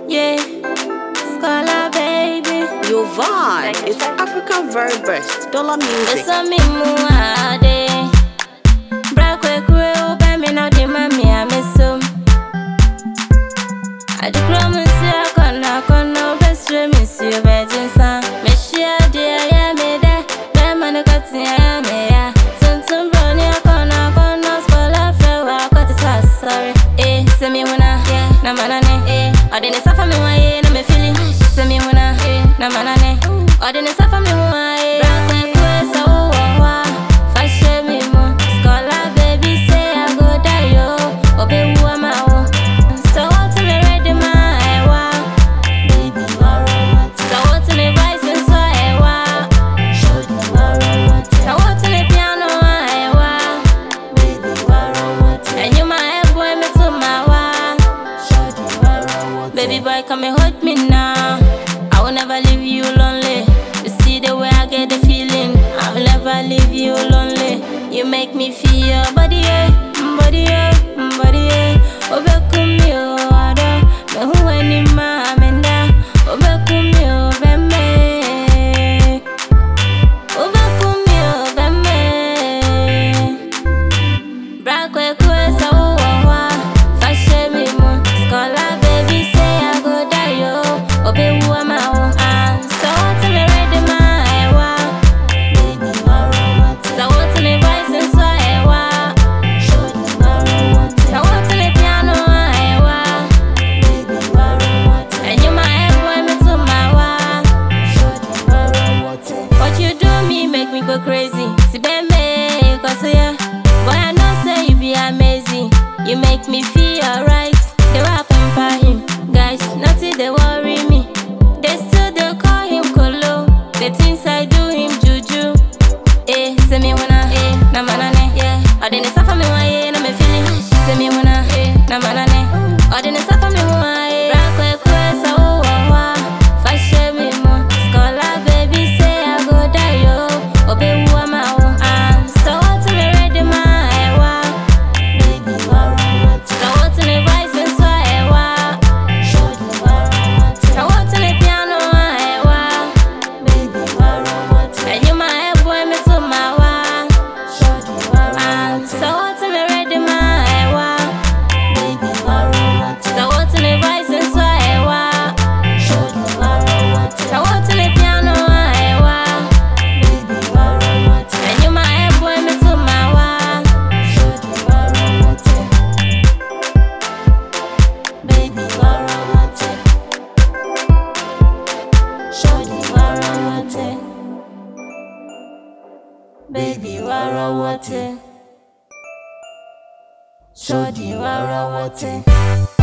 Yeah, Scholar baby. Your vibe is African very best. Dollar music. It's a me muade. Brakwe kwe obe me na di mami a me so. I di promise you kona best way me see you virgin san. Me share dear ya me de. Me man kati ya me ya. Tum brony kona scholar fewa kwati sa sorry. Se me wuna na manane. Odine safa me wa na me feeling. Se me wuna na manane. Odine safa me wa Brakwe kwe so wa. Fashe me mo. Scholar baby say I go die yo. Obe wa ma wo. So what me ready my wa. Baby wara what. So what me voice and so I wa. Show the wara what. So what me piano I wa. Baby wara what. And you my head boy me to my wa. Show the wara what. Baby boy come and hold me now. I will never leave you lonely. You see the way I get the feeling. I will never leave you lonely. You make me feel your body, body, body. Obekumi o ada, me who any ma amenda. Obekumi o beme, obekumi o beme. Brakwe kwe sa wa, fashe me mo. Scholar baby say I go die yo. Obe wa ma wo. So what me ready my wa. Baby wara what. So what me voice and so I wa. Show the wara what. So what me piano I wa. Baby wara what. And you my head boy me to my wa. Show the wara what. What you do me make me go crazy. Si beme cause yeah. Boy I know say you be amazing. You make me feel alright. They rap and by him. Guys, nothing they worry me. They still they call him Kolo. The things I do him juju. Say me wanna, na manane. Odine safa me wa na me feeling. Say me wanna, na manane. Odine safa me wa Brakwe kwe sa wa. Fashe me mo. Scholar baby say I go die yo. Obe wa ma wo. So what me ready my wa. Baby wara what. So what me voice and so I wa. Show the wara what. So what me piano I wa. Baby wara what. And you my head boy me to my wa. Show the wara what. So what me ready my wa. Baby wara what. So what me voice and so I wa. Show the wara what. So what me piano I wa. Baby wara what. And you my head boy me to my wa. Show the wara what. Baby wara what. Show the wara what. Baby wara what. Show the wara what.